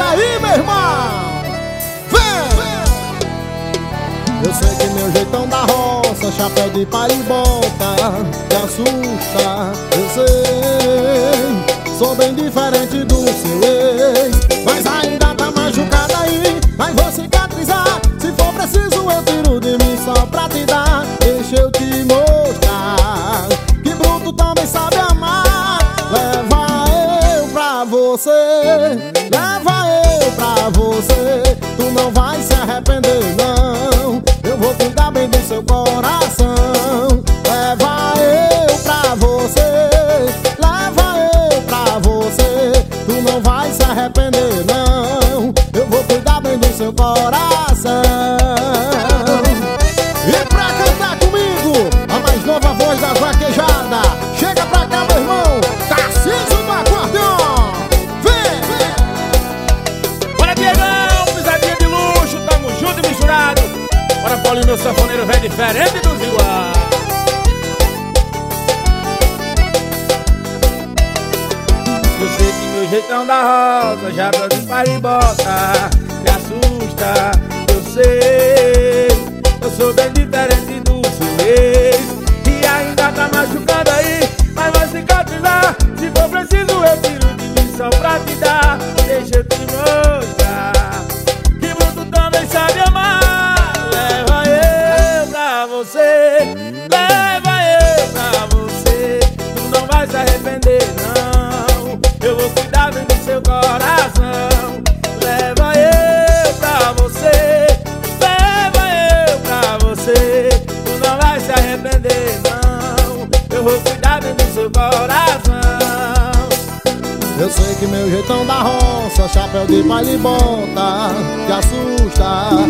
Desce aí, meu irmão. Eu sei que meu jeitão da roça, chapéu de palha e bota, te assusta, eu sei. Sou bem diferente do seu ex, mas ainda tá machucada aí. Mas vou cicatrizar, se for preciso eu tiro de mim só pra te dar. Deixa eu te mostrar que bruto também sabe amar. Leva eu pra você, leva eu pra você. Tu não vai se arrepender não, eu vou cuidar bem do seu coração. Leva eu pra você, leva eu pra você. Tu não vai se arrepender não, eu vou cuidar bem do seu coração. E pra cantar comigo, a mais nova voz da vaquejada, chega pra cá, meu irmão, Tarcísio do acordeon. Vem! Bora, Diegão, pisadinha de luxo, tamo junto e misturado. Bora, Paulinho, meu sanfoneiro velho diferente dos igual. Eu sei que meu jeitão da rosa, chapéu de palha e bota, me assusta, eu sei. Eu sou bem diferente do seu ex, e ainda tá machucando aí, mas vai cicatrizar. Se for preciso eu tiro de mim só pra te dar. Deixa eu te mostrar que bruto também sabe amar. Leva eu pra você, leva eu pra você. Tu não vai se arrepender não, eu vou cuidar bem do seu coração. Leva eu pra você, leva eu pra você. Tu não vai se arrepender não, eu vou cuidar bem do seu coração. Eu sei que meu jeitão da roça, chapéu de palha e bota, te assusta,